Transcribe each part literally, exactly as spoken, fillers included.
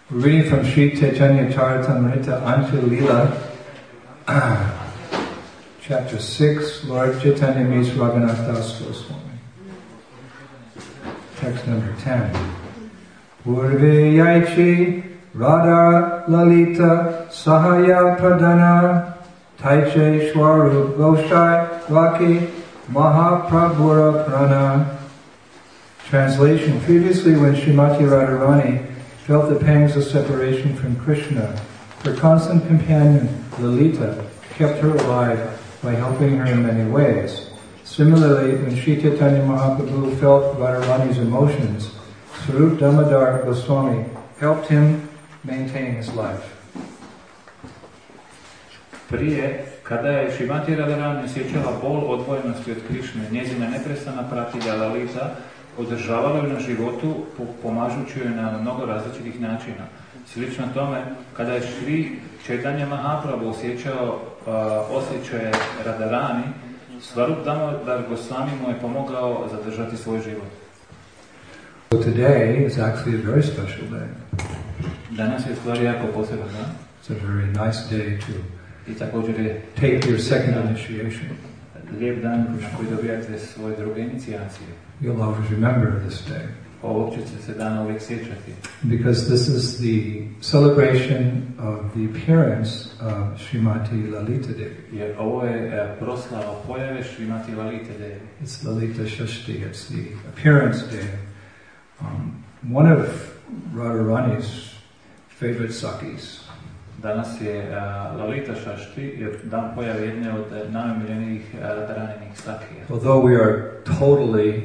We're reading from Sri Chaitanya Charitamrita Anshul Leela, chapter six, Lord Chaitanya meets Raghunath Das Goswami. Text number ten. Purve Yaichi Radha Lalita Sahaya Pradana Taiche Shwarup Goshai Raki Mahaprabhura Prana. Translation. Previously, when Srimati Radharani felt the pangs of separation from Krishna, her constant companion Lalita kept her alive by helping her in many ways. Similarly, when Sri Chaitanya Mahaprabhu felt Radharani's emotions, Swarup Damodar Goswami helped him maintain his life. Prije, kada je Srimati Radharani osjećala bol odvojenosti od Krišne, njezina neprestana pratilja Lalita održavala ju na životu, pomažući joj na mnogo različitih načina. Slično tome, kada je Šri Chaitanya Mahaprabhu osjećao uh, osjećaje Radharani, Swarup Damodar Goswami mu je pomogao zadržati svoj život. So today is actually a very special day. Danas je u stvari jako poseban dan. It's a very nice day to I također je take your second initiation. Lijep dan na koji dobijate svoje druge inicijacije. You'll always remember this day. Ovog ćete se dana uvijek sjećati. Because this is the celebration of the appearance of Srimati Lalita Devi. Jer ovo je proslava pojave Srimati Lalita Devi. It's Lalita Shashti. It's the appearance day. Um, one of Radharani's favorite sakis. Danas je uh, Lalita Shashti, je dan pojave jedne od najomiljenijih uh, Radharaninih sakija. Although we are totally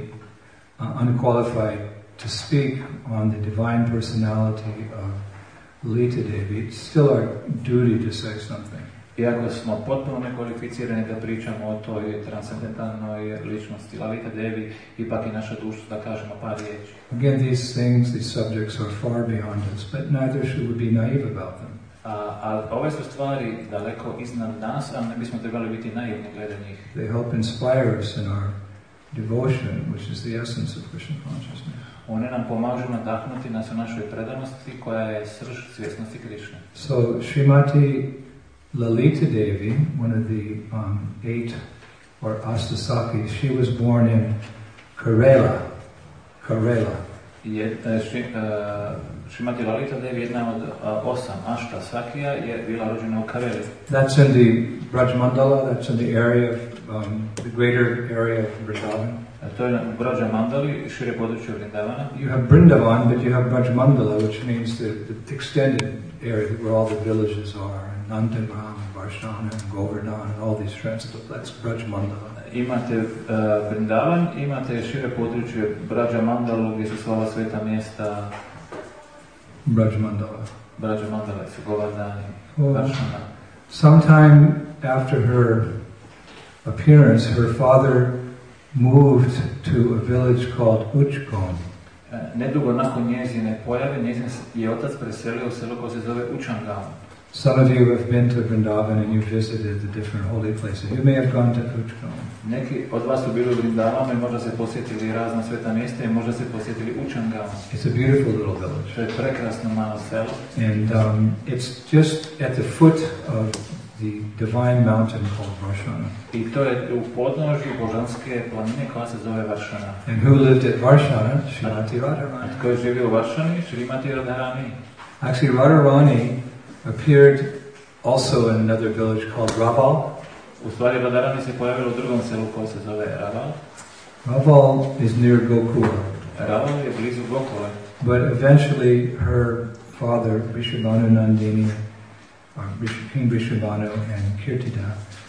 uh, unqualified to speak on the divine personality of Lalita Devi, it's still our duty to say something. Iako smo potpuno nekvalificirani da pričamo o toj transcendentalnoj ličnosti Lalita Devi, ipak je naša dužnost da kažemo par riječi. Again, these things, these subjects are far beyond us, but neither should we be naive about them. A, a ove su stvari daleko iznad nas, a ne bismo trebali biti naivni glede njih. They help inspire us in our devotion, which is the essence of Krishna consciousness. One nam pomažu nadahnuti nas u našoj predanosti, koja je srž svjesnosti Krišne. So, Srimati Lalita Devi, one of the um, eight or Astasakis, she was born in Kerala. Kerala. Je, šri, uh, Srimati Lalita Devi, jedna od uh, osam Ašta Sakija, je bila rođena u Kareli. That's in the Brajmandala, that's in the area of, um, the greater area of Vrindavan. To je u Brajamandali, šire područje Vrindavana. You have Vrindavan, but you have Brajmandala, which means the, the extended area where all the villages are, and Nandangram, and Varshana, and Govardhan, and all these transits. That's Brajmandala. Imate uh, Vrindavan, imate šire područje Brajamandalu, gdje su sva ova sveta mjesta. Brajmandala. Brajamandala su Govardhani, Oh. Varshana. Sometime after her appearance, her father moved to a village called Uchgon. Nedugo nakon njezine pojave, njezin je otac preselio u selo koje se zove Uchangam. Some of you have been to Vrindavan and you visited the different holy places. You may have gone to Uchgon. Neki od vas su bili u Vrindavanu i možda se posjetili razna sveta mjesta i možda se posjetili Uchangam. It's a beautiful little village. To je prekrasno malo selo. And um, it's just at the foot of the divine mountain called Varshana. I to je u podnožju božanske planine koja se zove Varshana. And who lived at Varshana? Srimati Radharani. Tko je živio u Varšani? Srimati Radharani. Actually, Radharani appeared also in another village called Raval. U stvari Radharani se pojavila u drugom selu koje se zove Raval. Raval is near Gokula. Raval je blizu Gokule. But eventually her father, Vrishabhanu Nandini, or King Vrishabhanu and Kirtida,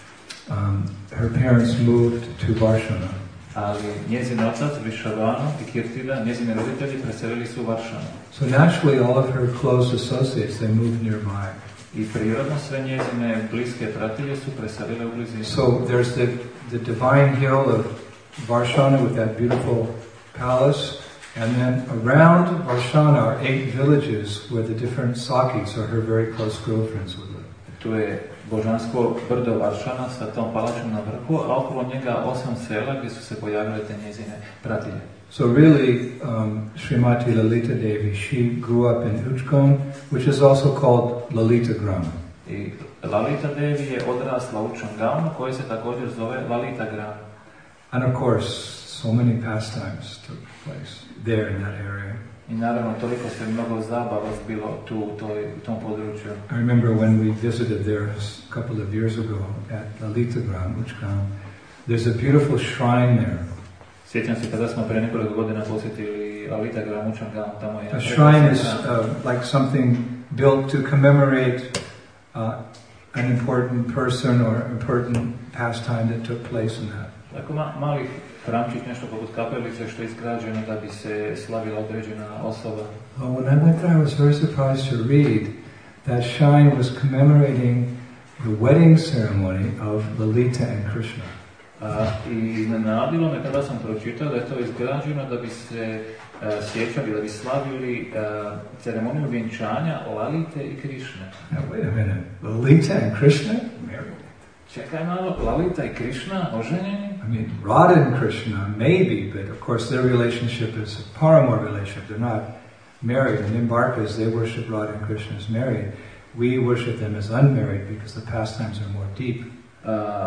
um, her parents moved to Varshana. Ali njezin otac, Vrishabhanu i Kirtida, njezine roditelji preselili su u Varšanu. So naturally all of her close associates, they moved nearby. I prirodno sve njezine bliske pratilje su preselile u blizini. So there's the, the divine hill of Varshana with that beautiful palace, and then around Varshana are eight villages where the different Sakis are her very close girlfriends would live. Tu je božansko brdo Varšana sa tom palačom na vrhu, a okolo njega osam sela gdje su se pojavile te njezine pratilje. So really, um, Srimati Lalita Devi, she grew up in Uchkon, which is also called Lalita Gram. I Lalita Devi je odrasla u Učangavnu, koji se također zove Lalita Gram. And of course, so many pastimes took place there in that area. I naravno toliko se mnogo zabava bilo tu u, toj, u tom području. I remember when we visited there a couple of years ago at Lalita Gram, Uchkon, there's a beautiful shrine there. Sjećam se kada smo pre nekoliko godina posjetili Lalita Gram, Učangavnu, tamo je... A shrine is uh, like something built to commemorate uh, an important person or important pastime that took place in that. Tako ma, mali hramčić, nešto poput kapelice što je izgrađeno da bi se slavila određena osoba. Oh, when I went there, I was very surprised to read that shrine was commemorating the wedding ceremony of Lalita and Krishna. Uh, I iznenadilo me kada sam pročitao da je to izgrađeno da bi se uh, sjećali, da bi slavili uh, ceremoniju vjenčanja Lalite i Krišne. Now, wait a minute, Lalita and Krishna married? Čekaj malo, Lalita i Krišna oženjeni? I mean, Radha and Krishna, maybe, but of course their relationship is a paramour relationship. They're not married. And in Barkas, they worship Radha and Krishna as married. We worship them as unmarried because the pastimes are more deep. Uh,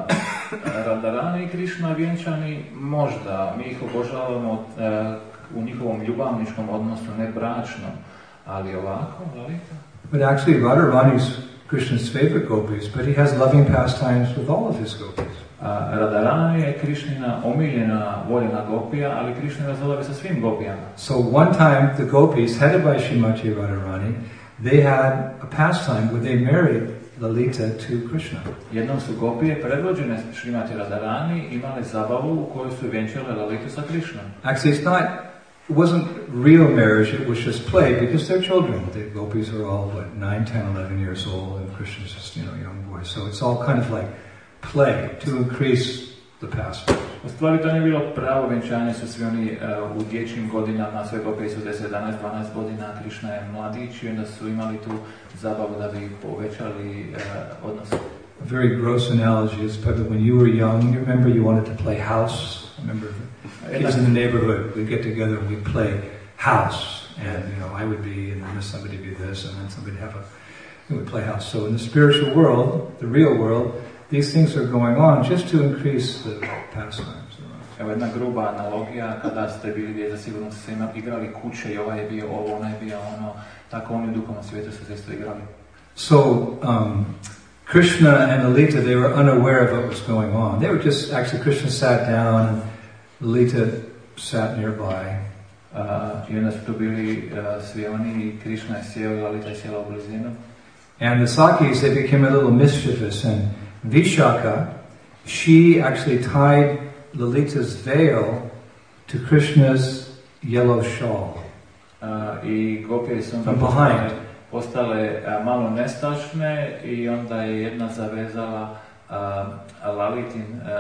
Radharani i Krišna vjenčani možda, mi ih obožavamo uh, u njihovom ljubavničkom odnosu, ne bračnom, ali ovako, Lalita? But actually Radharani's Krishna's favorite gopis, but he has loving pastimes with all of his gopis. Uh, Radharani je Krišnina omiljena, voljena gopija, ali Krišna razvolavi sa svim gopijama. So one time the gopis, headed by Srimati Radharani, they had a pastime where they married Lalita to Krishna. Jednom su gopije predvođene Srimati Radharani imale zabavu u kojoj su vjenčale Lalitu sa Krišnom. Actually, it's not, it wasn't real marriage, it was just play because they're children. The gopis are all, what, nine, ten, eleven years old and Krishna's just, you know, young boy. So it's all kind of like play to increase the pastime. U stvari to nije bilo pravo vjenčanje, su svi oni uh, u dječjim godinama, sve gopije su deset, jedanaest, dvanaest godina, Krišna je mladić i onda su imali tu zabavu da bi povećali uh, odnos. A very gross analogy is probably when you were young, you remember you wanted to play house. Remember the kids in the neighborhood, we'd get together and we'd play house. And, you know, I would be, and then somebody would be this, and then somebody would have a, we would play house. So in the spiritual world, the real world, these things are going on just to increase the pastimes. Evo jedna gruba analogija, kada ste bili djeca, sigurno ste se igrali kuće i ovaj je bio ovo, onaj je bio ono, tako oni u duhovnom svijetu su se isto igrali. So, um, Krishna and Lalita, they were unaware of what was going on. They were just, actually Krishna sat down and Lalita sat nearby. Uh, I onda su tu bili uh, svi oni i Krishna je sjeo i Lalita je sjela u blizinu. And the Sakis, they became a little mischievous, and Vishaka, she actually tied Lalita's veil to Krishna's yellow shawl. Uh, I gopije su onda behind. postale uh, malo nestašne i onda je jedna zavezala uh, Lalitin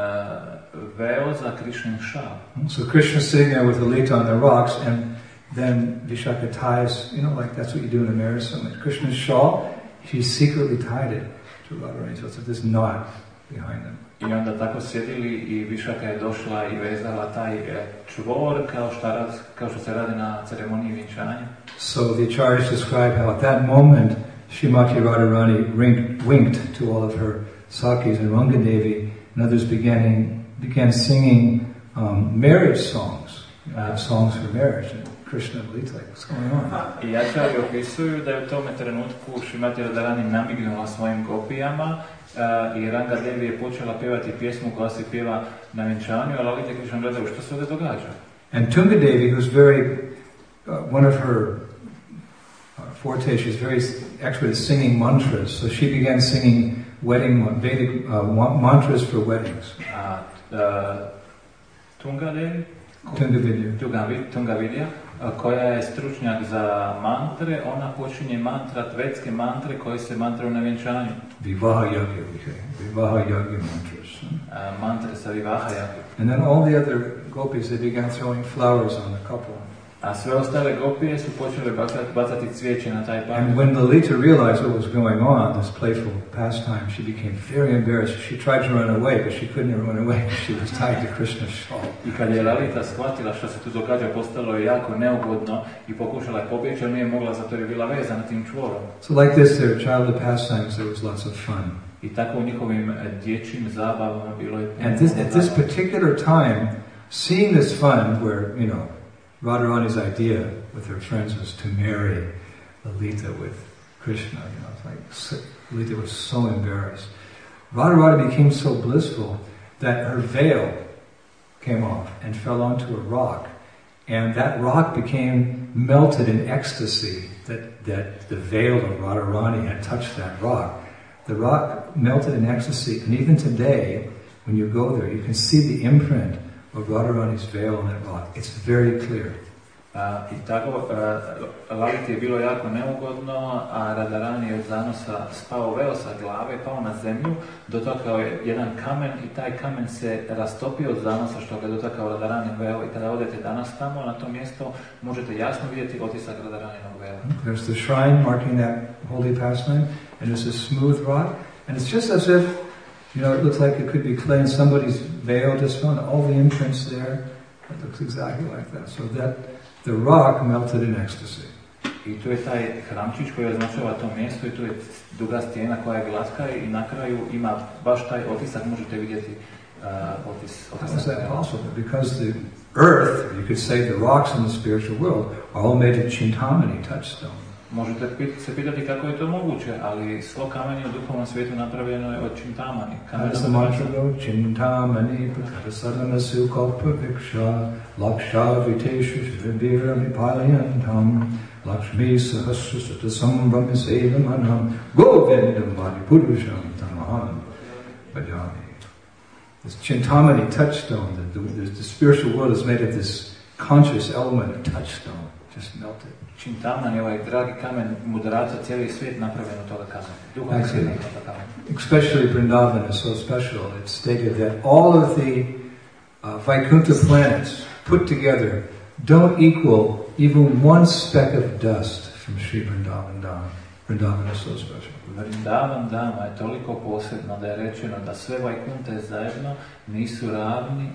uh, veo za Krishnin šal. So Krishna's sitting there with Lalita on the rocks, and then Vishaka ties, you know, like that's what you do in a marriage ceremony. Krishna's shawl, she secretly tied it to Radharani, so it's this knot behind them. I onda tako sjedili i Višaka je došla i vezala taj čvor kao što, rad, kao što se radi na ceremoniji vjenčanja. So the acharyas describe how at that moment Srimati Radharani winked, winked to all of her Sakis, and Rangadevi and others began, began singing um, marriage songs, uh, songs for marriage. And Krishna and Lalita, like, what's going on? I ačari opisuju da je u tome trenutku Srimati Radharani namignula svojim gopijama uh, i Rangadevi je počela pjevati pjesmu koja se pjeva na vjenčanju, a Lalita i Krishna gledaju što se ovdje događa. And Tunga Devi, who's very, uh, one of her uh, forte, she's very expert at singing mantras, so she began singing wedding Vedic uh, mantras for weddings. A uh, Tunga Devi? Tunga Vidya. Tunga Vidya, koja je stručnjak za mantre, ona počinje mantra, vedske mantre koje se mantraju na vjenčanju. Vivaha Yagya, Vivaha Yagya mantras. Uh, mantre sa Vivaha Yagya. And then all the other gopis, they began throwing flowers on the couple. A sve ostale gopije su počele bacati, bacati cvijeće na taj park. And when Lalita realized what was going on, this playful pastime, she became very embarrassed. She tried to run away, but she couldn't run away because she was tied to Krishna's shawl. I kad je Lalita shvatila što se tu događa, postalo je jako neugodno i pokušala je pobjeći, ali nije mogla zato jer je bila vezana tim čvorom. So like this, their childhood pastimes, there was lots of fun. I tako u njihovim dječjim zabavama bilo je. And this, at this particular time, seeing this fun, where you know, Radharani's idea with her friends was to marry Lalita with Krishna. You know, it's like Lalita was so embarrassed. Radharani became so blissful that her veil came off and fell onto a rock, and that rock became melted in ecstasy. That that the veil of Radharani had touched that rock. The rock melted in ecstasy, and even today, when you go there, you can see the imprint of Radharani's veil on that rock. It's very clear. Uh, I tako, uh, Laliti je bilo jako neugodno, a Radharani je od zanosa spao veo sa glave, pao na zemlju, dotakao je jedan kamen i taj kamen se rastopio od zanosa što ga je dotakao Radharani veo. I kada odete danas tamo, na to mjesto, možete jasno vidjeti otisak Radharaninog vela. There's the shrine marking that holy pastime, and it's a smooth rock, and it's just as if, you know, it looks like it could be clay and somebody's veil just found all the imprints there. It looks exactly like that. So that the rock melted in ecstasy. I tu je taj hramčić koji označava to mjesto i tu je duga stijena koja je glatka i na kraju ima baš taj otisak, možete vidjeti uh, otis, otisak. How is that possible? Because the earth, you could say the rocks in the spiritual world, are all made of Chintamani touchstone. Možete se pitati kako je to moguće, ali svo kamenje u duhovnom svijetu napravljeno je od Chintamani. As the mantra goes, Chintamani prakata sadhana sukalpa viksha laksha viteshu shvibhira vipalayantam lakshmi sahasra sata sambhami sevamanam govindam varipurusham tamaham bhajami. This Chintamani touchstone, the, the, the spiritual world is made of this conscious element of touchstone, just melted. Chintamani je ovaj dragi kamen mudraca, cijeli svijet napravljen od toga kamena. Duhovni svijet od toga kamena. Especially Vrindavan is so special. It's stated that all of the uh, Vaikuntha planets put together don't equal even one speck of dust from Sri Vrindavan Dham. Vrindavan is so special. Vrindavan Dhama je toliko posebno da je rečeno da sve Vaikunte zajedno nisu ravni,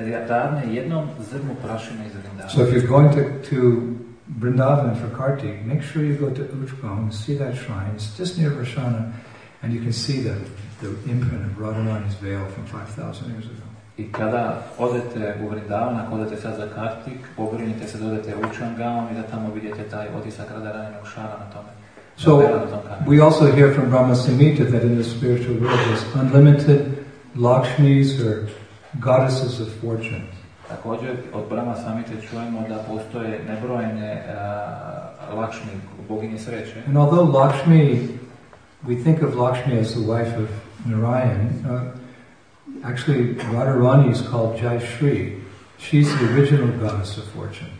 ravne jednom zrnu prašine iz Vrindavana. So if you're going to, to Vrindavan for Kartik, make sure you go to Ujgam and see that shrine. It's just near Varshana, and you can see the, the imprint of Radharani's veil from five thousand years ago. I kada odete u Vrindavan, ako odete sad za Kartik, pobrinite se da odete u Učangam i da tamo vidite taj otisak Radharaninog šara na tome. So we also hear from Brahma Samhita that in the spiritual world there's unlimited Lakshmis or goddesses of fortune. Također od Brahma Samhite čujemo da postoje nebrojene uh, Lakshmi, boginje sreće. And although Lakshmi, we think of Lakshmi as the wife of Narayan, uh, actually Radharani is called Jai Shri. She's the original goddess of fortune.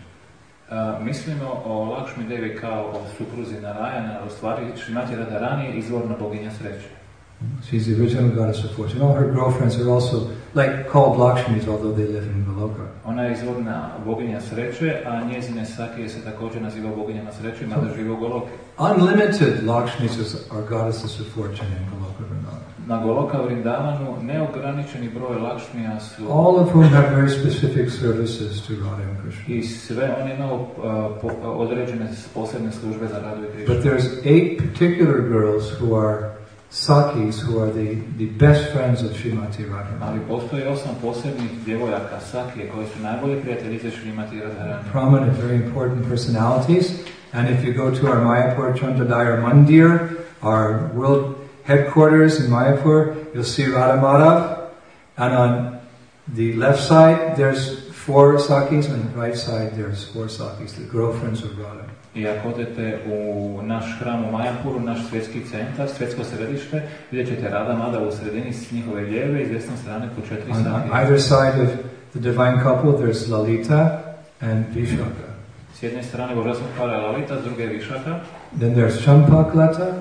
Uh, mislimo o Lakshmi Devi kao o supruzi Narayana, u stvari Šrimati Radharani je izvorna boginja sreće. She's the original goddess of fortune. All her girlfriends are also like called Lakshmis, although they live in Goloka. Ona je izvorna boginja sreće, a njezine sakije se također naziva boginjama sreće, mada žive u Goloke. Unlimited Lakshmis are goddesses of fortune in Goloka Vrindavan. Na Goloka Vrindavanu neograničeni broj Lakshmija su... All of whom have very specific services to Radha and Krishna. I sve oni imaju uh, po, određene posebne službe za Radhu i Krishna. But there's eight particular girls who are Sakis, who are the, the best friends of Srimati Radharani. Ali postoji osam posebnih djevojaka Sakije koji su najbolji prijateljice Srimati Radharani. Prominent, very important personalities. And if you go to our Mayapur Chandradayar Mandir, our world headquarters in Mayapur, you'll see Radha Madhav. And on the left side, there's four Sakis, and on the right side, there's four Sakis, the girlfriends of Radha. I ako odete u naš hram u Mayapuru, naš svjetski centar, svjetsko središte, vidjet ćete Radha Madhav u sredini s njihove lijeve i s desne strane po četiri Sakije. Sakije. On either side of the divine couple, there's Lalita and Vishaka. S jedne strane božanstvenog para je Lalita, s druge je Vishaka. Then there's Champaklata,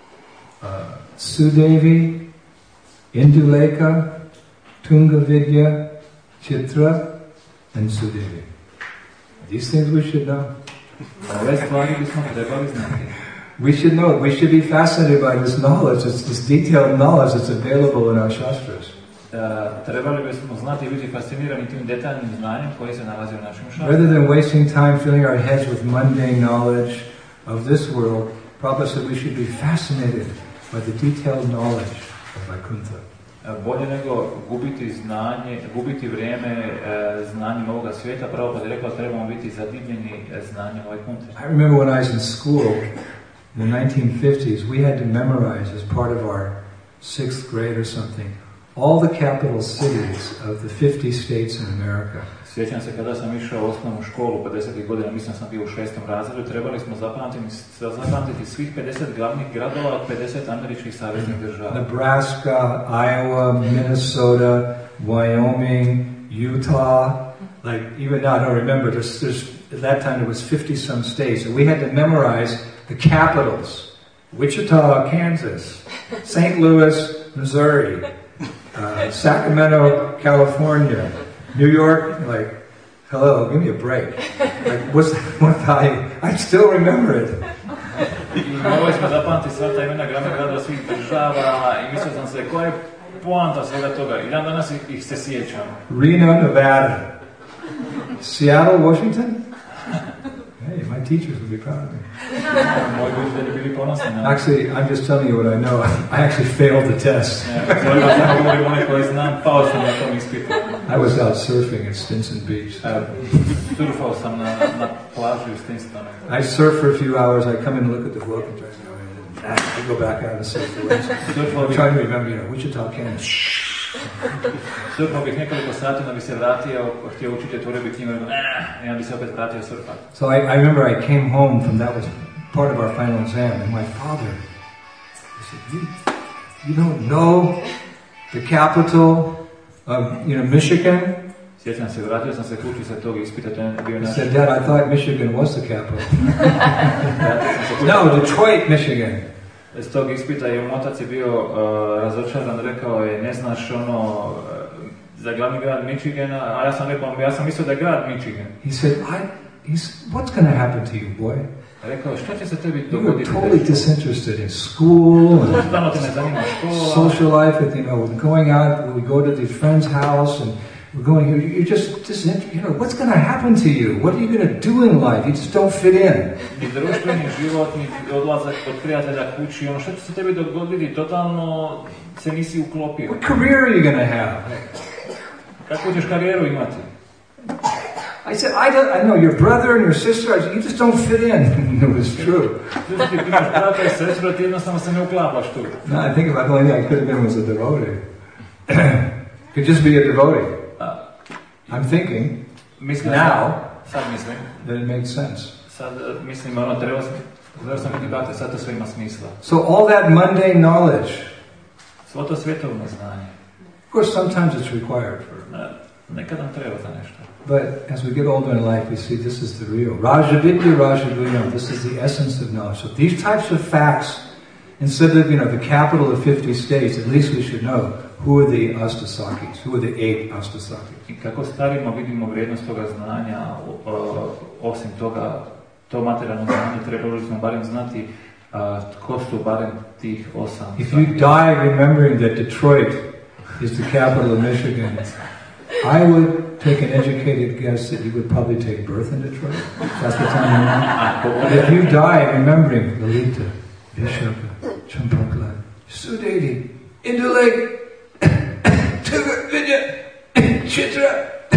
uh, Sudevi, Induleka, Tunga Vidya, Chitra, and Sudevi. These things we should know. Ove stvari bismo trebali znati. We should know, we should be fascinated by this knowledge, this, this detailed knowledge that's available in our Shastras. Uh, trebali bismo znati i biti fascinirani tim detaljnim znanjem koji se nalazi u našim šastrama. Rather than wasting time filling our heads with mundane knowledge of this world, Prabhupada said we should be fascinated by the detailed knowledge of Vaikuntha. Bolje nego gubiti znanje, gubiti vrijeme znanjem ovoga svijeta, Prabhupada je rekao da trebamo biti zadivljeni znanjem Vaikunthe. I remember when I was in school in the nineteen fifties, we had to memorize as part of our sixth grade or something all the capital cities of the fifty states in America. Sjećam se kada sam išao u osnovnu školu pedesetih godina, mislim da sam bio u šestom razredu, trebali smo zapamtiti, zapamtiti svih pedeset glavnih gradova od pedeset američkih saveznih država. Nebraska, Iowa, Minnesota, Wyoming, Utah, like even now I don't remember, there's, there's, at that time there was fifty some states, and we had to memorize the capitals. Wichita, Kansas, Saint Louis, Missouri, uh, Sacramento, California, New York, like, hello, give me a break. Like, what's what I I still remember it. I morali smo zapamtiti sva ta imena glavnih gradova svih država i mislio sam se koja je poanta svega toga. I dan danas ih se sjećam. Reno, Nevada. Seattle, Washington. Hey, my teachers would be proud of me. Moji učitelji bili ponosni na. Actually, I'm just telling you what I know. I actually failed the test. I was out surfing at Stinson Beach. Surfao sam na na plaži u Stinstonu. I surf for a few hours. I come in and look at the book and try to know it. I go back out and surf the waves. I'm trying to remember, you know, Wichita, Kansas. Surfao bih nekoliko sati, da bi se vratio, htio učiti teoriju knjigu, i onda bi se opet vratio surfati. So I, I remember I came home from, that was part of our final exam, and my father, he said, you, you don't know the capital of, you know, Michigan? Sjećam se, vratio sam se kući sa tog ispita, to je bio naš... He said, Dad, I thought Michigan was the capital. No, Detroit, Michigan. S tog ispita je otac je bio uh, razočaran, rekao je, ne znaš ono, uh, za glavni grad Michigana, a ja sam rekao, ja sam mislio da je grad Michigan. He said, I, he's, what's going to happen to you, boy? Rekao, što će se tebi You dogoditi? were totally disinterested in school, and Totalno te ne zanima škola. social life, and, you know, going out, we go to these friend's house, and we're going here, you're just disinterested, you know, what's going to happen to you? What are you going to do in life? You just don't fit in. Ni društveni život, ni odlazak od prijatelja kući, ono što će se tebi dogoditi, totalno se nisi uklopio. What career are you going to have? Kako ćeš karijeru imati? I said, I don't, I know your brother and your sister, I said, you just don't fit in. It was true. Ti imaš brata i sestru, ti jednostavno se ne uklapaš tu. No, I think about the only thing I could have been was a devotee. Could just be a devotee. I'm thinking, now, sad mislim, that it makes sense. sad mislim, ono, treba sam biti brate, sad to sve ima smisla. So all that mundane knowledge, Svo to svjetovno znanje, of course sometimes it's required for, nekad nam treba za nešto. but as we get older in life we see this is the real. Rajavidya, Rajagunyam, this is the essence of knowledge. So these types of facts, instead of, you know, the capital of fifty states, at least we should know who are the Astasakis, who are the eight Astasakis. I kako starimo vidimo vrijednost toga znanja, osim toga, to materijalno znanje trebali smo barem znati a, tko su barem tih osam. If you die remembering that Detroit is the capital of Michigan, I would take an educated guess that you would probably take birth in Detroit. That's the time you know. But if you die remembering Lalita, Vishaka, Champakla, Sudedi, Indulake, Tuga, Vidya, Chitra,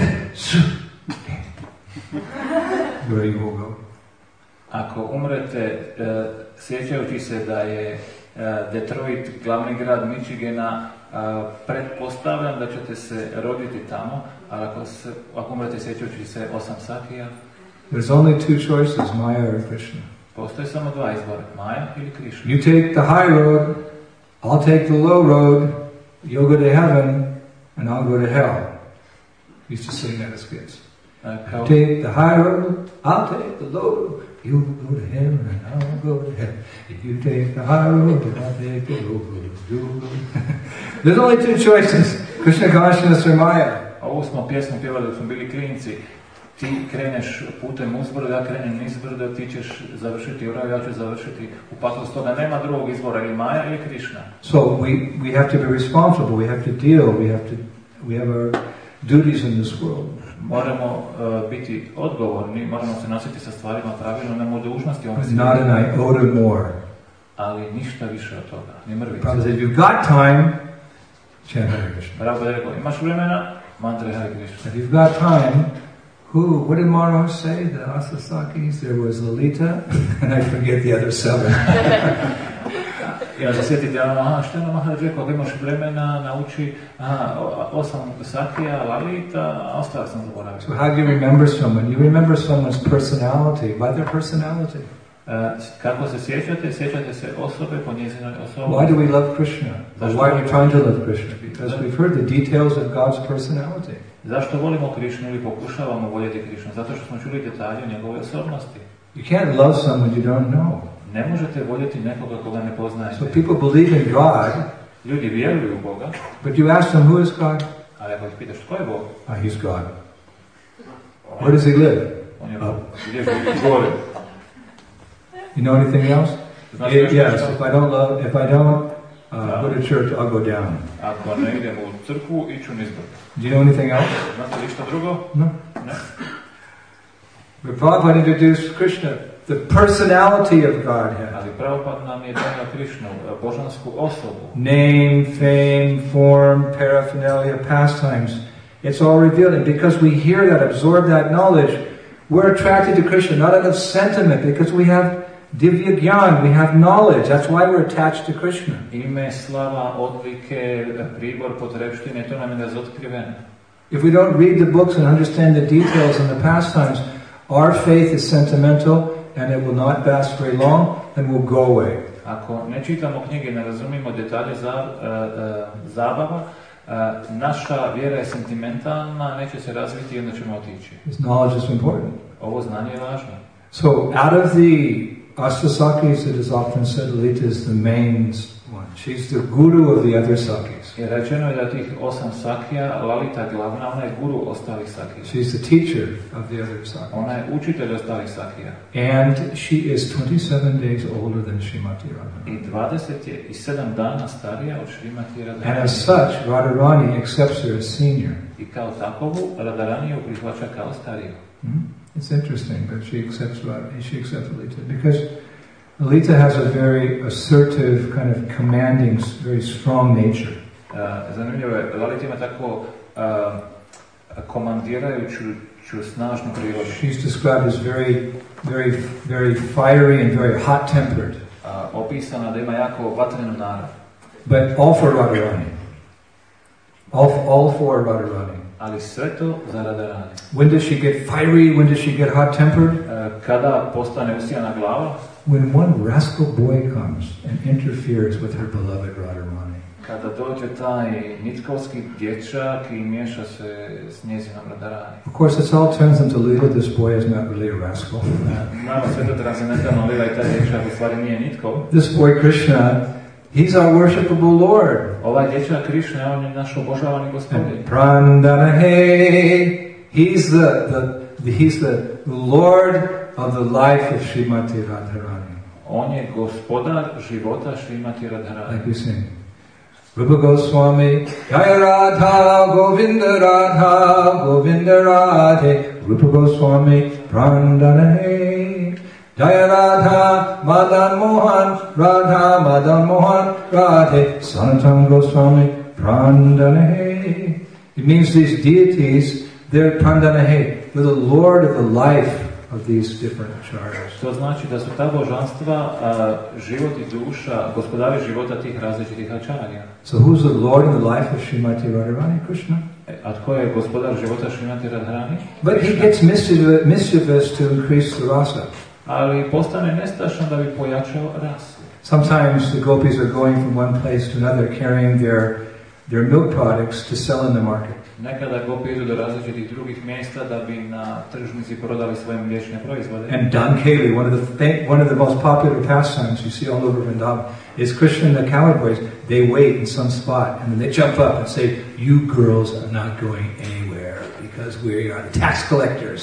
where you will go. Ako umrete uh, sjećajući se da je uh, Detroit glavni grad Michigana, uh, pretpostavljam da ćete se roditi tamo, ali ako, se, ako umrete sjećajući se osam Sakija, there's only two choices, Maya or Krishna. Postoji samo dva izbora, Maja ili Krishna. You take the high road, I'll take the low road, you'll go to heaven, and I'll go to hell. We used to sing that as kids. Uh, kao... Take the high road, I'll take the low road, you'll go to heaven, and I'll go to hell. If you take the high road, I'll take the low road, you'll go to hell. There's only two choices, Krishna consciousness or Maya. Ovu smo pjesmu pjevali dok smo bili klinci. ti kreneš putem uzbrda, ja krenem nizbrda, ti ćeš završiti u raju, ja ću završiti u paklu. Stoga nema drugog izbora, ili Maja ili Krišna. So we, we have to be responsible, we have to deal, we have to, we have our duties in this world. Moramo uh, biti odgovorni, moramo se nositi sa stvarima pravilno, imamo dužnosti ovom svijetu. Not an iota more. Ali ništa više od toga, ni mrvice. Prabhupada said, you've got time, chant Hare Krishna. Prabhupada je rekao, imaš vremena, mantra Hare Krishna. If you've got time, who, what did Maharaj say, the Asasakis? There was Lalita, and I forget the other seven. Ja se sjetite, aha, što je Maharaj rekao, ako imaš vremena, nauči, aha, osam Sakija, Lalita, a ostalo sam zaboravio. So how do you remember someone? You remember someone's personality, by their personality. Uh, kako se sjećate? Sjećate se osobe po njezinoj osobi. Why do we love Krishna? Or why are we trying to love Krishna? Because we've heard the details of God's personality. Zašto volimo Krišnu ili pokušavamo voljeti Krišnu? Zato što smo čuli detalje o njegove osobnosti. You can't love someone you don't know. Ne možete voljeti nekoga koga ne poznajete. So people believe in God. Ljudi vjeruju u Boga. But you ask them, who is God? Ali ako ih pitaš, tko je Bog? Ah, he's God. Where does he live? On je Bog. Gdje živi? Gore. You know anything else? It, yes, if I don't love, if I don't uh, go to church, I'll go down. Ako ne idem u crkvu, iću nizbrdo. Do you know anything else? Znate li što drugo? No. Ne. But Prabhupada introduced Krishna, the personality of Godhead. Ali Prabhupada nam je donio Krišnu, božansku osobu. Name, fame, form, paraphernalia, pastimes. It's all revealed. And because we hear that, absorb that knowledge, we're attracted to Krishna, not out of sentiment, because we have Divya Gyan, we have knowledge. That's why we're attached to Krishna. Ime, slava, odlike, pribor, potrebštine, to nam je razotkriveno. If we don't read the books and understand the details and the pastimes, our faith is sentimental and it will not last very long and will go away. Ako ne čitamo knjige, ne razumimo detalje za, uh, uh, zabava, uh, naša vjera je sentimentalna, neće se razviti i onda ćemo otići. This knowledge is important. Ovo znanje je važno. So, out of the Astasakis, it is often said Lalita is the main one. She's the guru of the other Sakis. Je rečeno je da tih osam Sakija, Lalita je glavna, ona je guru ostalih Sakija. She's the teacher of the other Sakis. Ona je učitelj ostalih Sakija. And she is twenty-seven days older than Srimati Radharani. I dvadeset je i sedam dana starija od Srimati Radharani. And as such, Radharani accepts her as senior. I kao takovu, Radharani ju prihvaća kao stariju. Mm-hmm. It's interesting, but she accepts Radha, she accepts Lalita because Lalita has a very assertive, kind of commanding, very strong nature. Uh, zanimljivo je, Lalita ima tako uh, komandirajuću snažnu prirodu. She's described as very, very, very fiery and very hot-tempered. Uh, opisana da ima jako vatrenu narav. But all for Radharani. All, all for Radharani. Ali sve to za Radharani. When does she get fiery? When does she get hot-tempered? Uh, kada postane usijana glava? When one rascal boy comes and interferes with her beloved Radharani. Kada dođe taj nitkovski dječak i miješa se s njezinom Radharani. Of course, this all turns into Lila. This boy is not really a rascal. Nama sve to transcendentalno Lila i taj dječak u stvari nije Nitkov. This boy Krishna, he's our worshipable Lord. Ovaj dječak Krishna, on je naš obožavani gospodin. Prandanahe, he's the, the, the he's the Lord of the life of Srimati Radharani. On je gospodar života Srimati Radharani. Like we sing. Rupa Goswami, Jaya Radha, Govinda Radha, Govinda Radhe, Rupa Goswami, Prandanahe. Jaya Radha, Madan Mohan, Radha, Madan Mohan, Radhe, Sanatana Goswami, Prandanahe. It means these deities, they're Prandanahe, they're the Lord of the life of these different acharyas. To znači da su ta božanstva uh, život i duša, gospodari života tih različitih acharya. So who's the Lord in the life of Srimati Radharani? Krishna. A tko je gospodar života Srimati Radharani? But he gets mischievous, mischievous to increase the rasa. Ali postane nestašan da bi pojačao rasu. Sometimes the gopis are going from one place to another carrying their their milk products to sell in the market. Nekada gopi idu do različitih drugih mjesta da bi na tržnici prodali svoje mliječne proizvode. And Dankeli, one of the one of the most popular pastimes you see all over Vrindavan, is Krishna and the cowherd boys. They wait in some spot and then they jump up and say, "You girls are not going anywhere because we are the tax collectors."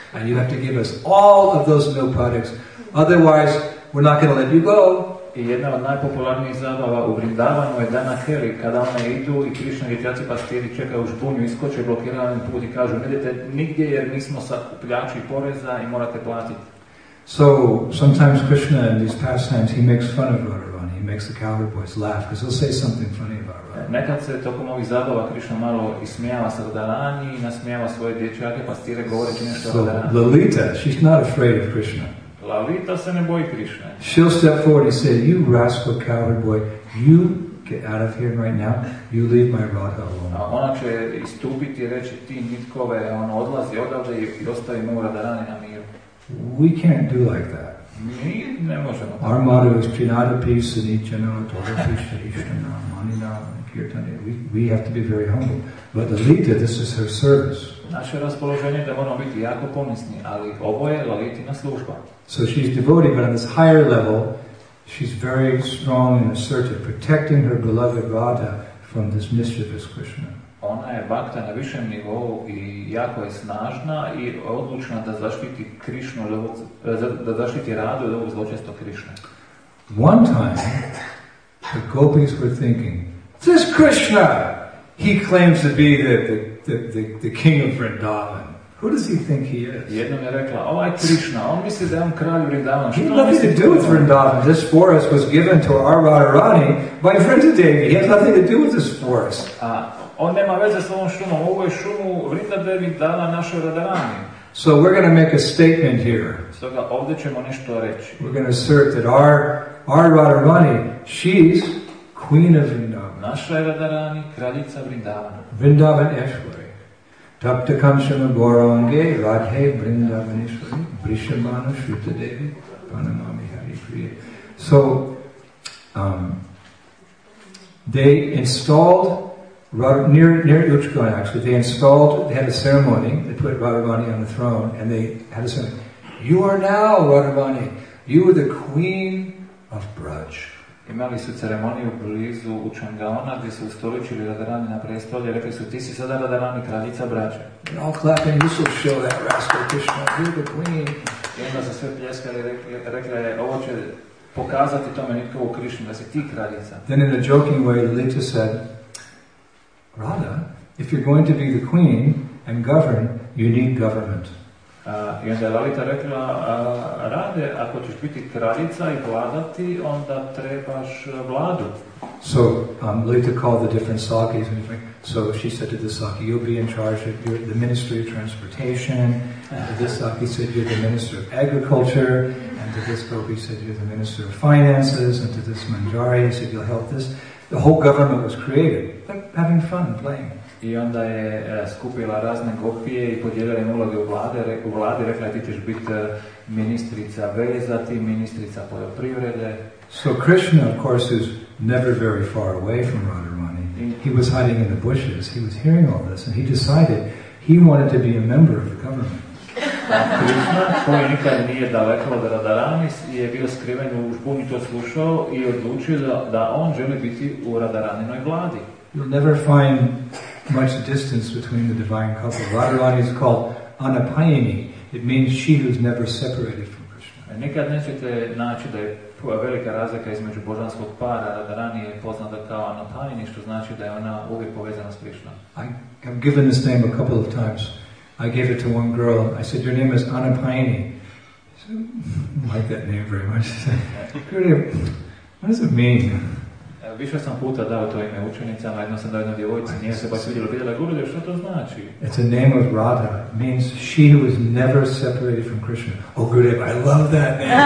and you have to give us all of those milk products. Otherwise, we're not going to let you go. I jedna od najpopularnijih zabava u Vrindavanju je Dana Keli, kada one idu i Krišna dječaci pastiri čekaju u žbunju, iskoče, blokiraju im put i kažu ne idete nigdje jer mi smo sakupljači poreza i morate platiti. So sometimes Krishna in these pastimes he makes fun of Radharani, he makes the cowherd boys laugh because he'll say something funny about Radharani. Nekad se tokom ovih zabava Krišna malo ismijava sa Radharani i nasmijava svoje dječake pastire govoreći nešto o Radharani. So Lalita, she's not afraid of Krishna. Lalita se ne boji Krišne. She'll step forward and say, "You rascal cowherd boy, you get out of here right now. You leave my Radha alone." A ona će istupiti i reći ti nitkove, on odlazi odavde i ostavi mu Radharani na miru. We can't do like that. Mi ne možemo. Our motto is Trinadapi Sanichana Todapi Sharishana Manina Kirtana. We we have to be very humble. But Lalita, this is her service. Naše raspoloženje je da moramo biti jako ponisni, ali ovo je Lalitina služba. So she's devotee, but on this higher level, she's very strong and assertive, protecting her beloved Radha from this mischievous Krishna. Ona je bakta na višem nivou i jako je snažna i odlučna da zaštiti Krišnu, da zaštiti Radu od ovog zločestog Krišne. One time, the gopis were thinking, this Krishna, he claims to be the, the, the, the, the king of Vrindavan. Who does he think he is? Jednom je rekla, ovaj Krišna, on misli da je on kralj Vrindavan. He had nothing to do with Vrindavan. This forest was given to our Radharani by Vrindadevi. He had nothing to do with this forest. A on nema veze s ovom šumom, ovo je šumu Vrindadevi dala našoj Radharani. So we're going to make a statement here. Stoga ovdje ćemo nešto reći. We're going to assert that our, our Radharani, she's queen of Vrindavan. Naša je Radharani, kraljica Vrindavana. Vrindavan Eshwari. Tapta Kamshama Gaurange Radhe Vrindavaneshwari Vrishabhanu Shruta Devi Pranamami Hari Priya. So um, they installed near near Uchkan actually they installed they had a ceremony, they put Radharani on the throne and they had a ceremony. You are now Radharani, you are the queen of Braj. Imali su ceremoniju blizu Učangaona gdje su ustoličili Radharani na prestolje i rekli su ti si sada Radharani, kraljica Brađe. And all clapping, this will show that rascal Krishna, you're the queen. I onda su sve pljeskali i rekli, rekli ovo će pokazati tome nitkovu Krišnu da si ti kraljica. Then in a joking way Lalita said, Radha, if you're going to be the queen and govern, you need government. Uh, I onda je Lalita rekla, uh, Rade, ako ćeš biti kraljica i vladati, onda trebaš vladu. So um, Lalita called the different sakis, and so she said to the saki, you'll be in charge of your, the Ministry of Transportation, and to this saki said, you're the Minister of Agriculture, and to this gopi said, you're the Minister of Finances, and to this manjari said, you'll help this. The whole government was created, like having fun, playing. I onda je uh, skupila razne gopije i podijelila im uloge u vlade, re, u vladi, rekla je ti ćeš biti uh, ministrica veza, ti ministrica poljoprivrede. So Krishna, of course, is never very far away from Radharani. He was hiding in the bushes, he was hearing all this, and he decided he wanted to be a member of the government. Krishna, koji nikad nije daleko od Radharani, je bio skriven u žbunju, to slušao i odlučio da, da on želi biti u Radharaninoj vladi. You'll never find much distance between the divine couple. Radharani is called Anapayini. It means she who's never separated from Krishna. Nikad nećete naći da je velika razlika između božanskog para. Radharani je poznata kao Anapayini, što znači da je ona uvijek povezana s Krishnom. I have given this name a couple of times. I gave it to one girl. I said, your name is Anapayini. She said, I like that name very much. She said, what does it mean? Više sam puta dao to ime učenicama, jedno sam dao jednoj djevojci, nije se baš vidjela, pitala, Gurudev, što to znači? It's a name of Radha. It means she who is never separated from Krishna. Oh, Gurudev, I love that name.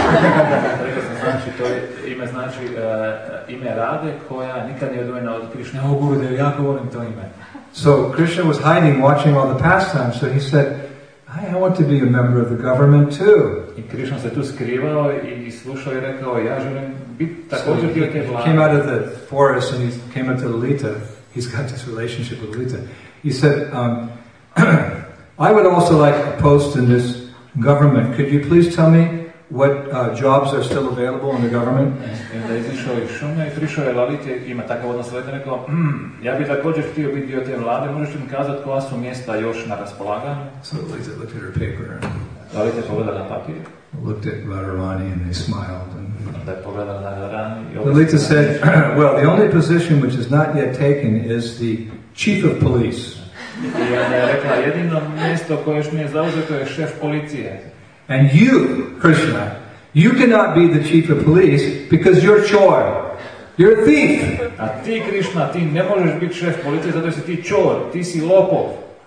Rekao sam, znači, to je, ime znači uh, ime Rade koja nikad nije odvojena od Krishne. Oh, Gurudev, jako volim to ime. So Krishna was hiding, watching all the pastimes, so he said, I want to be a member of the government too. I Krishna se tu skrivao i slušao i rekao, ja želim biti također dio te vlade. He came out of the forest and he came up to Lalita. He's got this relationship with Lalita. He said, um, I would also like a post in this government. Could you please tell me what uh, jobs are still available in the government. I onda izišao iz šume i prišao je Lalite, ima takav odnos Lalite, rekao, mm, ja bi također htio biti dio te vlade, možeš mi kazati koja su mjesta još na raspolaganju? So Lalita looked at her paper and Lalite pogledala na papir. Looked at Radharani and they smiled. And onda je pogledala na Radharani i Lalita said, well, the only position which is not yet taken is the chief of police. I onda je rekla, jedino mjesto koje još nije zauzeto je šef policije. And you, Krishna, you cannot be the chief of police because you're chor. You're a thief. A ti, Krishna, ti ne možeš biti šef policije zato si ti čor, ti si lopov.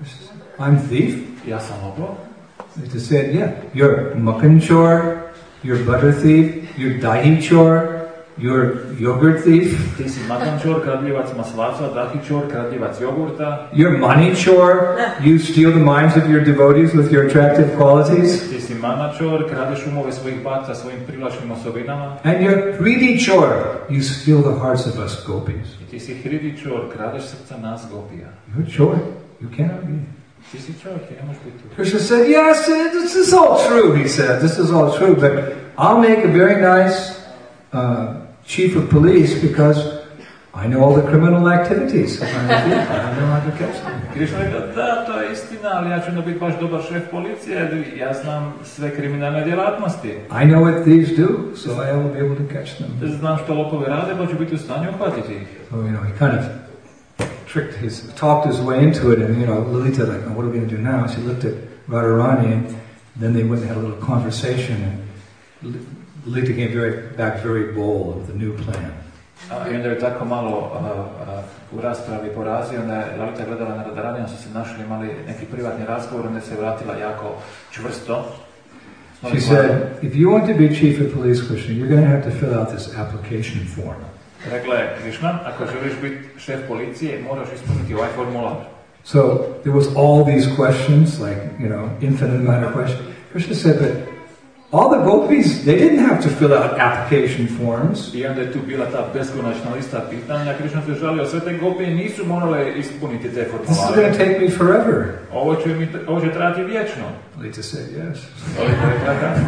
I'm thief? Ja sam lopov. They said, yeah, you're mukkan chor, you're butter thief, you're dahi chor, you're yogurt thief. Ti si makan čor, kradljivac maslaca, dahi čor, kradljivac jogurta. You're money chor, you steal the minds of your devotees with your attractive qualities. Ti si mana čor, kradeš umove svojih bhakta svojim privlačnim osobinama. And you're hridi chor, you steal the hearts of us gopis. I ti si hridi čor, kradeš srca nas gopija. You're chor, you cannot be. Ti si čor, ti ne možeš biti tu. Krishna said, yes, this is all true, he said, this is all true, but I'll make a very nice uh, chief of police because I know all the criminal activities. I know how to catch them. Krishna rekao, da, to je istina, ali ja ću onda biti baš dobar šef policije, ja znam sve kriminalne djelatnosti. I know what these do, so I will be able to catch them. Znam što lopovi rade, pa ću biti u stanju uhvatiti ih. So, you know, he kind of tricked his, talked his way into it, and, you know, Lalita, like, oh, what are we going to do now? She looked at Radharani, and then they went and had a little conversation, and Lalita came very, back very bold of the new plan. A, I onda je tako malo uh, uh, u raspravi porazio, onda je Lalita gledala na Radharani, onda su se našli, imali neki privatni razgovor, onda se vratila jako čvrsto. She said, if you want to be chief of police, Krishna, you're going to have to fill out this application form. Rekla je, Krishna, ako želiš biti šef policije, moraš ispuniti ovaj formular. So there was all these questions, like, you know, infinite amount of questions. Krishna said, but all the gopis, they didn't have to fill out application forms. I onda je tu bila ta beskonačna lista pitanja. Krishna se žalio, sve te gopije nisu morale ispuniti te formulare. This is going to take me forever. Ovo će, mi, ovo će trajati vječno. Lalita said, yes. Lalita je rekla da.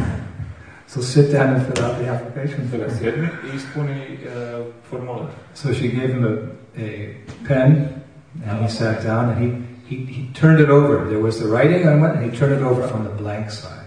So sit down and fill out the application form. Sjedni i ispuni uh, formular. So she gave him a, a pen, and he sat down, and he, he, he turned it over. There was the writing on it, and he turned it over on the blank side.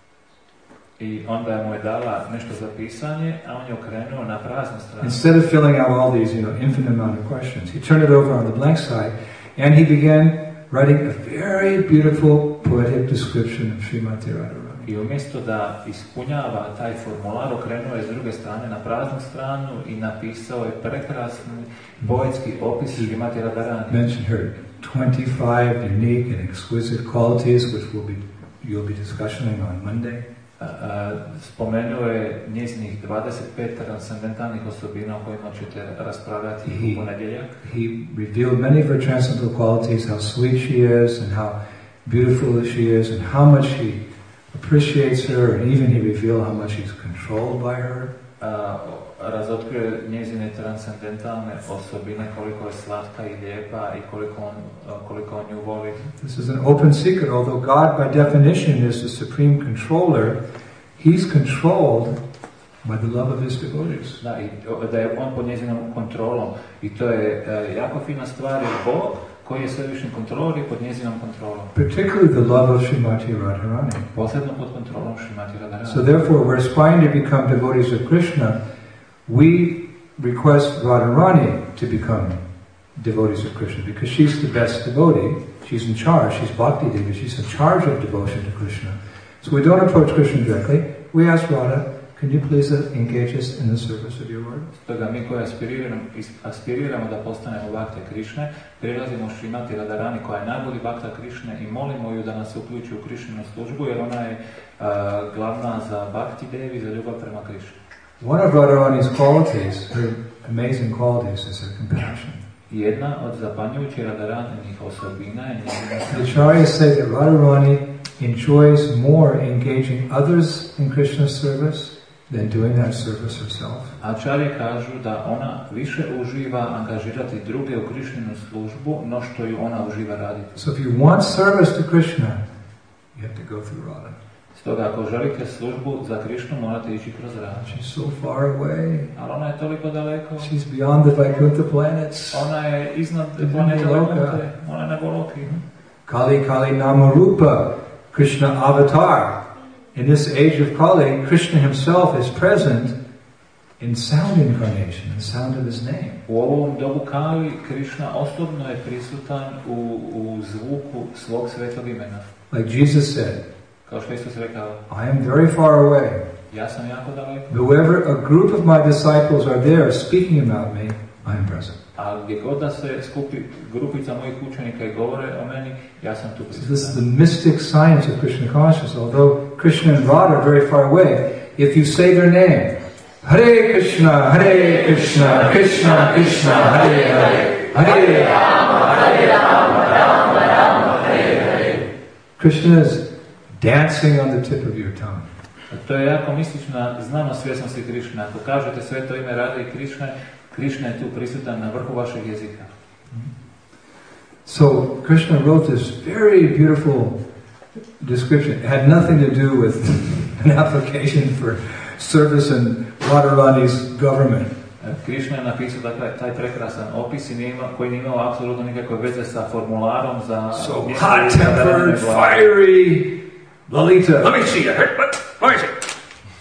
I onda mu je dala nešto za pisanje, a on je okrenuo na praznu stranu. Instead of filling out all these, you know, infinite amount of questions, he turned it over on the blank side, and he began writing a very beautiful poetic description of Srimati Radharani. I umjesto da ispunjava taj formular, okrenuo je s druge strane na praznu stranu i napisao je prekrasni poetski opis Srimati Radharani. Mentioned her twenty-five unique and exquisite qualities, which will be you'll be discussing on Monday. Uh, spomenuo je njezinih dvadeset pet transcendentalnih osobina o kojima ćete raspravljati u ponedjeljak. He revealed many of her transcendental qualities, how sweet she is and how beautiful she is and how much he appreciates her, and even he revealed how much he's controlled by her. Uh, razotkrio njezine transcendentalne osobine, koliko je slatka i lijepa i koliko on, uh, koliko on nju voli. This is an open secret. Although God by definition is the supreme controller, he's controlled by the love of his devotees. Da, i da je on pod njezinom kontrolom. I to je uh, jako fina stvar, jer Bog koji je svevišnji kontrolor i pod njezinom kontrolom. Particularly the love of Srimati Radharani. Posebno pod kontrolom Srimati Radharani. So therefore, we're aspiring to become devotees of Krishna. We request Radharani to become devotees of Krishna because she's the best devotee. She's in charge. She's Bhakti Devi. She's in charge of devotion to Krishna. So we don't approach Krishna directly. We ask Radha, can you please engage us in the service of your Lord? Stoga mi koji aspiriramo, aspiriramo da postanemo Bhakta Krišne, prilazimo Srimati Radharani koja je najbolji Bhakta Krišne i molimo ju da nas uključi u Krišninu službu jer ona je uh, glavna za Bhakti Devi, za ljubav prema Krišni. One of Radharani's qualities, her amazing qualities, is her compassion. Jedna od zapanjujućih Radharaninih osobina je njezina. The Acharyas say that Radharani enjoys more engaging others in Krishna's service than doing that service herself. Acharya kažu da ona više uživa angažirati druge u Krišninu službu, no što ju ona uživa raditi. So if you want service to Krishna, you have to go through Radha. Stoga ako želite službu za Krišnu, morate ići kroz rad. She's so far away. Ali ona je toliko daleko. She's beyond the Vaikuntha planets. Ona je iznad planete Vaikunthe. Ona je na Goloki. Kali Kali Namarupa, Krishna avatar. In this age of Kali, Krishna himself is present in sound incarnation, the sound of his name. U ovom dobu Kali, Krišna osobno je prisutan u, u zvuku svog svetog imena. Like Jesus said, kao što Isus rekao, I am very far away. Ja sam jako daleko. Whoever a group of my disciples are there speaking about me, I am present. A gdje god da se skupi grupica mojih učenika i govore o meni, ja sam tu prisutan. So this is the mystic science of Krishna consciousness. Although Krishna and Radha are very far away, if you say their name, Hare Krishna, Hare Krishna, Krishna Krishna, Hare Hare, Hare Rama, Hare Rama, Rama Rama, Hare Hare. Krishna is dancing on the tip of your tongue. To je jako mistična znanost svjesnosti Krišne. Ako kažete sve to ime Rade i Krišne, Krišna je tu prisutan na vrhu vašeg jezika. So Krishna wrote this very beautiful description. It had nothing to do with an application for service in Radharani's government. Krišna je napisao dakle, taj prekrasan opis koji nije imao apsolutno nikakve veze sa formularom za... So hot-tempered, fiery Lalita. Let me see it. Let me see it.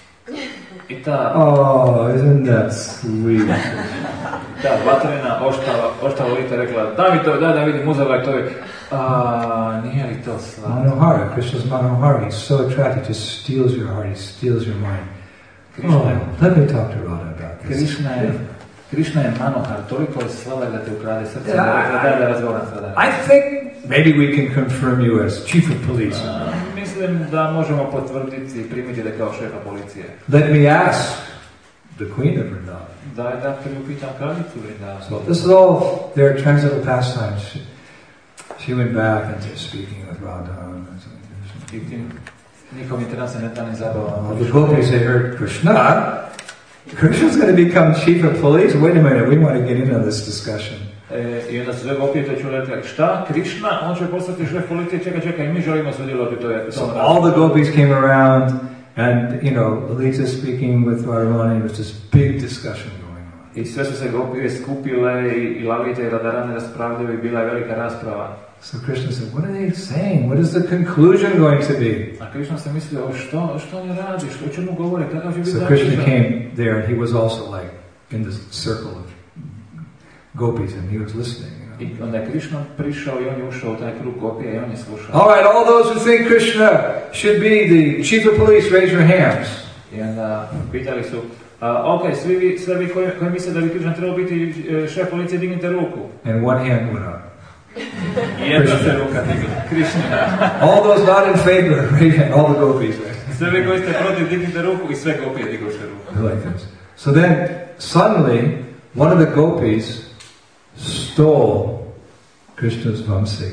I ta... Oh, isn't that sweet? Ta vatrena, oštava, oštava Lalita rekla, da mi to, da, da vidim, uzela je to. A, nije li to slatko? Manohara, Krishna's Manohara, he's so attractive, he just steals your heart, he steals your mind. Oh, let me talk to Radha about this. Krišna je, Krišna je Manohar, toliko je sladak da te ukrade srce, yeah, da, da, da razgovaram sada. I think maybe we can confirm you as chief of police. Uh, mislim da možemo potvrditi i primiti da kao šefa policije. Let me ask the queen of Vrindavan. Daj da priupitam kraljicu Vrindavana. So this is all their transcendental pastimes. She, she went back into speaking with Radha. I tim njihovim transcendentalnim zabavama. The gopis, they heard Krishna. Krishna's going to become chief of police. Wait a minute, we want to get into this discussion. E, I onda su sve gopije to čuli, rekli, šta? Krišna? On će postati šef policije? Čekaj, čekaj, mi želimo sudjelovati u toj... So all the gopis came around, and, you know, Lalita speaking with Radharani, there was this big discussion going on. I sve su se gopije skupile, i, i Lalita i Radharani raspravljaju, i bila je velika rasprava. So Krishna said, what are they saying? What is the conclusion going to be? A Krishna se mislio, što, što oni radi, što, o čemu govore, kakav će biti So Krishna came there, and he was also like in the circle of gopis, and he was listening. You know? I onda je Krishna prišao i on je ušao u taj krug gopija i on je slušao. All right, all those who think Krishna should be the chief of police, raise your hands. I onda pitali su, uh, ok, svi vi, svi vi koji, koji misle da bi Krishna trebao biti šef policije, dignite ruku. And one hand went up. Jedna se ruka digla. Krishna. All those not in favor, raise hand. All the gopis. Sve vi koji ste protiv, dignite ruku i sve gopije dignuše ruku. Like this. So then, suddenly, one of the gopis stole Krishna's vamsi.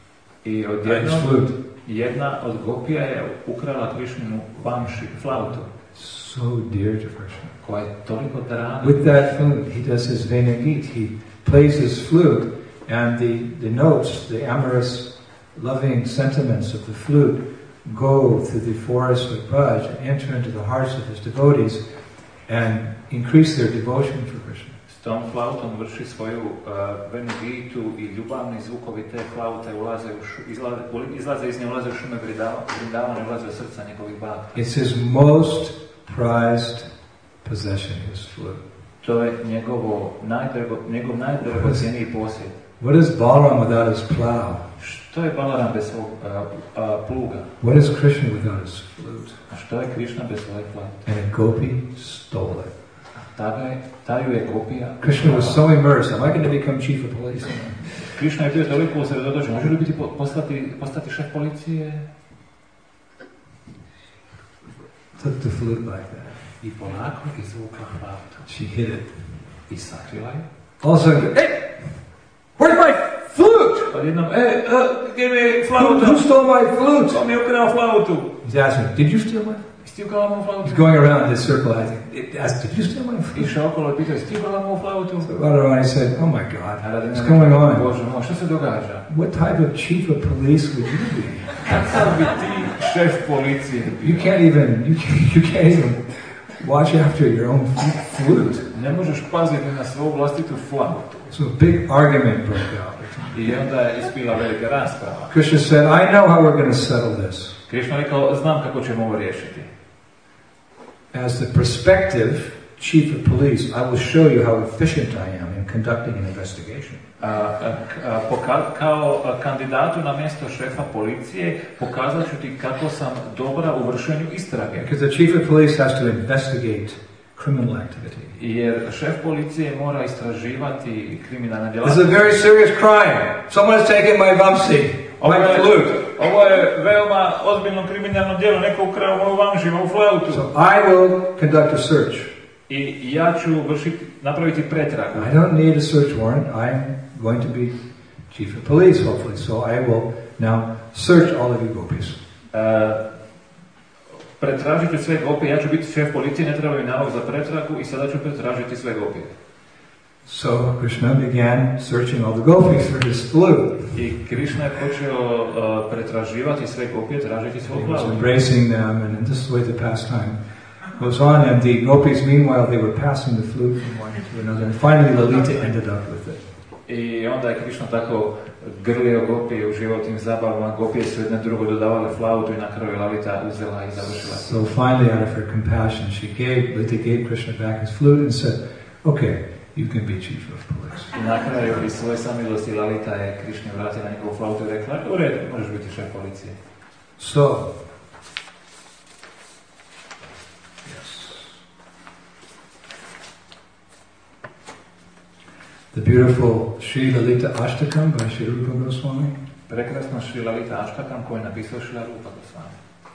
I odjednom jedna od gopija je ukrala Krishninu vamši, flautu. So dear to Krishna. Koja je toliko draga. With that flute, he does his Venagit. He plays his flute, and the, the notes, the amorous, loving sentiments of the flute go through the forest of Braj and enter into the hearts of his devotees and increase their devotion for Krishna. S tom flautom vrši svoju uh, Venagitu i ljubavni zvukovi te flaute ulaze u šu, izlaze, izlaze iz nje, ulaze u šume Vrindavana, ulaze u srca njegovih bhakti. It's his most prized possession, his flute. To je njegovo najdrago, njegov najdragocjeniji posjed. What is Balaram without his plow? Što je Balaram bez svog uh, uh, pluga? What is Krishna without his flute? A što je Krishna bez svoje flaute? And a gopi stole it. Taju je gopija. Krishna was so immersed. Am I going to become chief of police? Krishna je bio toliko usredotočen. Može li biti postati, postati šef policije? Took the flute like that. I polako izvukla flautu. She hid it. I sakrila je. Also, hey, where's my flute? Odjednom, e, uh, gdje mi je flauta? Who, who stole my flute? Ko mi je ukrao flautu? He's asking, did you steal my flute? Sti ukrala moju flautu? He's going around this circle asking, did you steal my flute? Išao okolo i pitao, sti ukrala moju flautu? So Radharani said, oh my God, what's going on? Bože moj, što se događa? What type of chief of police would you be? Kakav bi ti šef policije bio. You can't even, you can't, you can't even watch after your own flute. Ne možeš paziti na svoju vlastitu flautu. So a big argument broke out. I onda je ispila velika rasprava. Krishna said, I know how we're going to settle this. Krishna rekao, znam kako ćemo ovo riješiti. As the prospective chief of police, I will show you how efficient I am in conducting an investigation. A, a, a, poka, kao a, kandidatu na mjesto šefa policije pokazat ću ti kako sam dobra u vršenju istrage. Because the chief of police has to investigate criminal activity. Jer šef policije mora istraživati kriminalne This djelatnosti. is a very serious crime. Someone has taken my vamsi, my flute. Ovo je veoma ozbiljno kriminalno djelo, neko ukrao moju vamsi, moju flautu. So I will conduct a search. I ja ću vršiti, napraviti pretragu. I don't need a search warrant. I'm going to be chief of police, hopefully. So I will now search all of you gopis. Uh, pretražit ću sve gopije, ja ću biti šef policije, ne treba mi nalog za pretragu i sada ću pretražiti sve gopije. So Krishna began searching all the gopis for his flute. I Krishna je počeo uh, pretraživati sve gopije, tražiti svoju He was flautu. embracing them, and this is the way the pastime goes on. And the gopis, meanwhile, they were passing the flute from one to another. And finally, Lalita ended up with it. I onda je Krishna tako grlio gopije, uživao tim zabavama, gopije su jedne drugo dodavale flautu i na kraju Lalita uzela i završila. So finally, out of her compassion, she gave, Lalita gave Krishna back his flute and said, okay, you can be chief of police. I na kraju iz svoje samilosti Lalita je Krishna vratila njegovu flautu i rekla, u redu, možeš biti šef policije. So, the beautiful Sri Lalita Ashtakam by Sri Rupa Goswami. Prekrasno Sri Lalita Ashtakam koji je napisao Srila Rupa Goswami.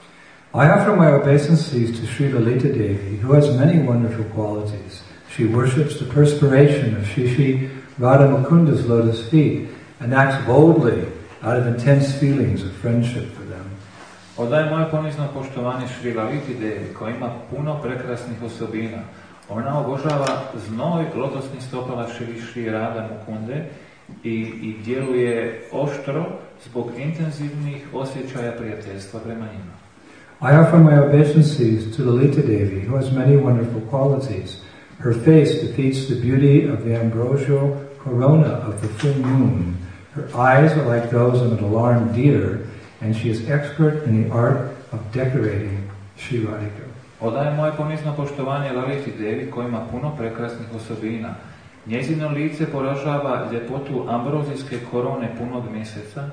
I offer my obeisances to Sri Lalita Devi, who has many wonderful qualities. She worships the perspiration of Shri Shri Radha Mukunda's lotus feet and acts boldly out of intense feelings of friendship for them. Odajem moje ponizno poštovanje Sri Laliti Devi koja ima puno prekrasnih osobina. Ona obožava znoj lotosnih stopala Šri Šri Radha Mukunde i, i djeluje oštro zbog intenzivnih osjećaja prijateljstva prema njima. I offer my obeisances to Lalita Devi, who has many wonderful qualities. Her face defeats the beauty of the ambrosial corona of the full moon. Her eyes are like those of an alarmed deer, and she is expert in the art of decorating Sri Radhika. Odajem moje ponizno poštovanje Laliti Devi koja ima puno prekrasnih osobina. Njezino lice poražava ljepotu ambrozijske korone punog mjeseca.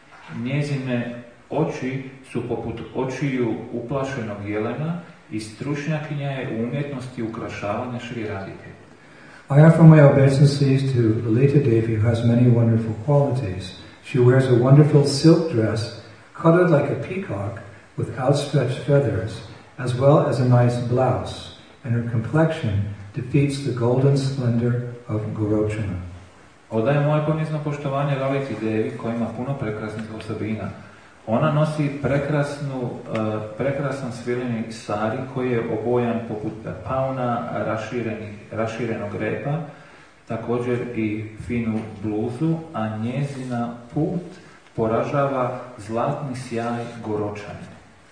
Njezine oči su poput očiju uplašenog jelena i stručnjakinja je u umjetnosti ukrašavanja Šri Radhike. I offer my obeisances to Lalita Devi, who has many wonderful qualities. She wears a wonderful silk dress, colored like a peacock, with outstretched feathers, as well as a nice blouse, and her complexion defeats the golden splendor of Gorochana. Odajem moje ponizno poštovanje Laliti Devi koja ima puno prekrasnih osobina. Ona nosi prekrasnu, uh, prekrasan svileni sari koji je obojan poput pauna raširenog repa, također i finu bluzu, a njezina put poražava zlatni sjaj Goročane.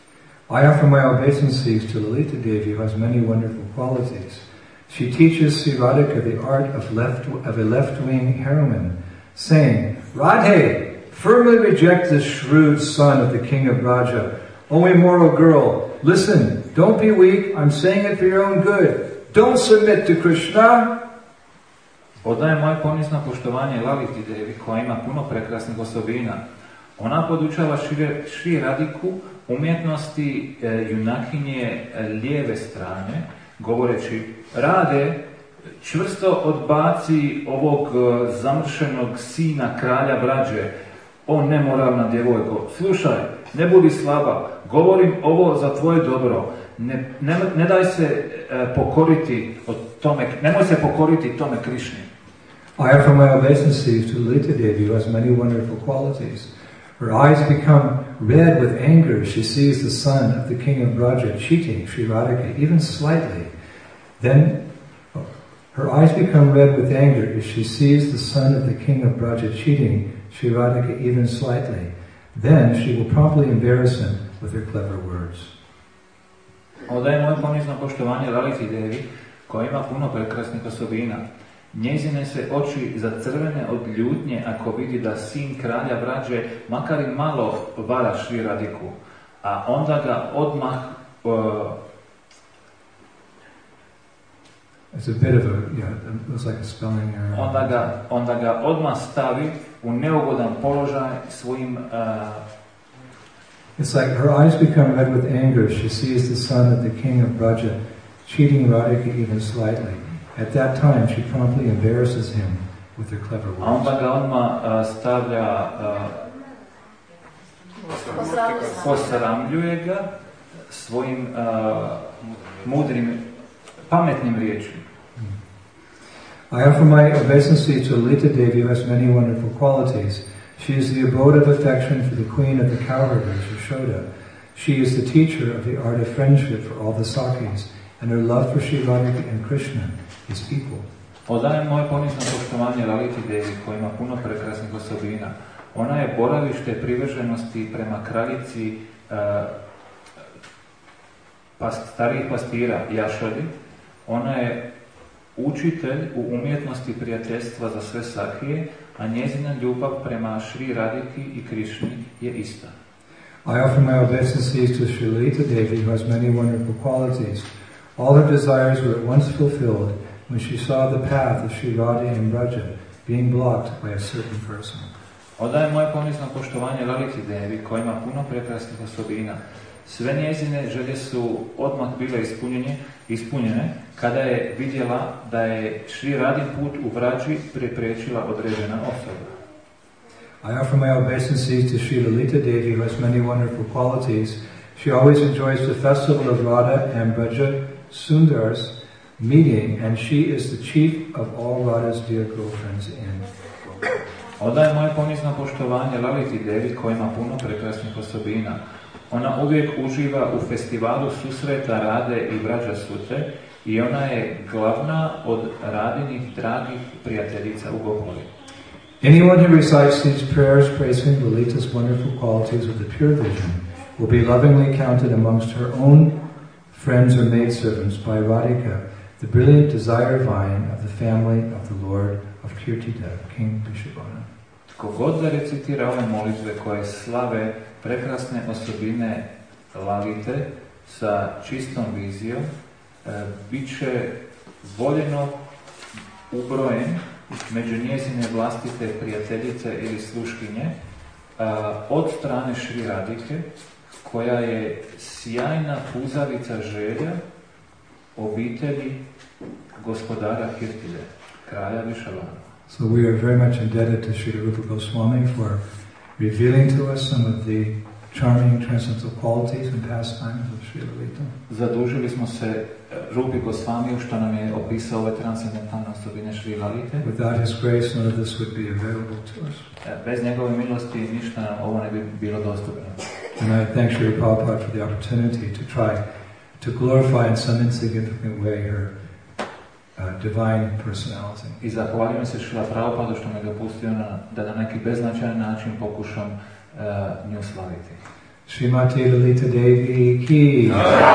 I offer my obeisances to Lalita Devi, who has many wonderful qualities. She teaches Sri Radhika the art of, left, of a left-wing heroine, saying, Radhe, firmly reject this shrewd son of the king of Braja. O immoral girl, listen, don't be weak, I'm saying it for your own good. Don't submit to Krishna. Odajem moje ponizno poštovanje Laliti Devi koja ima puno prekrasnih osobina. Ona podučava Šri Radiku umjetnosti e, junakinje e, lijeve strane, govoreći, Rade, čvrsto odbaci ovog e, zamršenog sina kralja Brađe, o nemoralna djevojko, slušaj, ne budi slaba, govorim ovo za tvoje dobro, ne, ne, ne daj se e, pokoriti od tome, nemoj se pokoriti tome Krišni. I offer my obeisances to Lalita Devi, who has many wonderful qualities. Her eyes become red with anger. She sees the son of the king of Braja cheating Sri Radhika, even slightly. Then oh, her eyes become red with anger as she sees the son of the king of Braja cheating Sri Radhika, even slightly. Then she will promptly embarrass him with her clever words. Odaje moje ponizno poštovanje Laliti Devi, koja ima puno prekrasnih osobina. Njezine se oči zacrvene od ljutnje ako vidi da sin kralja Vrađe makar i malo vara Šri Radiku, a onda ga odmah uh, It's a bit of a, yeah, it was like a spelling error. Onda ga, onda ga odmah stavi u neugodan položaj svojim... Uh, It's like her eyes become red with anger. She sees the son of the king of Braja cheating Radhika even slightly. At that time, she promptly embarrasses him with her clever words. A onda ga odmah uh, stavlja, uh, posramljuje ga svojim uh, mudrim, pametnim riječima. I offer my obeisances to Lalita Devi, who has many wonderful qualities. She is the abode of affection for the queen of the cowherders, Yashoda. She is the teacher of the art of friendship for all the Sakis, and her love for Sri Radhika and Krishna is equal. Odajem moje ponizno poštovanje Laliti Devi, koja ima puno prekrasnih osobina. Ona je boravište privrženosti prema kraljici uh, pas, starijih pastira Jašodi. Ona je učitelj u umjetnosti prijateljstva za sve Sakije, a njezina ljubav prema Šri Radiki i Krišni je ista. I offer my obeisances to Sri Lalita Devi, who has many wonderful qualities. All her desires were at once fulfilled when she saw the path of Sri Radha and Braja being blocked by a certain person. Odajem moje ponizno poštovanje Laliti Devi, koja ima puno prekrasnih osobina. Sve njezine želje su odmah bile ispunjene, ispunjene kada je vidjela da je Šri Radin put u Vrađi prepriječila određena osoba. I offer my obeisances to Sri Lalita Devi, who has many wonderful qualities. She always enjoys the festival of Radha and Braja Sundars meeting, and she is the chief of all Radha's dear girlfriends in Gokulam. Odaje moje ponizno poštovanje Laliti Devi, koja ima puno prekrasnih osobina. Ona uvijek uživa u festivalu susreta Rade i Vrađa Sute i ona je glavna od Radinih dragih prijateljica u Gokuli. Anyone who recites these prayers praising Lalita's wonderful qualities with a pure vision will be lovingly counted amongst her own friends or maidservants by Radhika, the brilliant desire vine of the family of the Lord of Kirtida, King Vrishabhana. Tko god da recitira ove molitve koje slave prekrasne osobine Lalite sa čistom vizijom, e, bit će voljeno ubrojen među njezine vlastite prijateljice ili sluškinje a, od strane Šri Radike, koja je sjajna puzavica želja obitelji gospodara Kirtide, kralja Vrishabhana. So we are very much indebted to Sri Rupa Goswami for revealing to us some of the charming transcendental qualities and pastimes of Sri Lalita. Zadužili smo se Rupi Goswamiju što nam je opisao ove transcendentalne osobine Šri Lalite. Without his grace, none of this would be available to us. Bez njegove milosti ništa nam ovo ne bi bilo dostupno. And I thank Sri Prabhupada for the opportunity to try to glorify in some insignificant way her uh, divine personality. I zahvaljujem se Šrila Prabhupadu što me dopustio na, da na neki beznačajan način pokušam uh, nju slaviti. Srimati Lalita Devi ki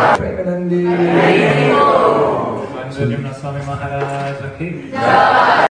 Premanandi Svojim Svami Maharaja ki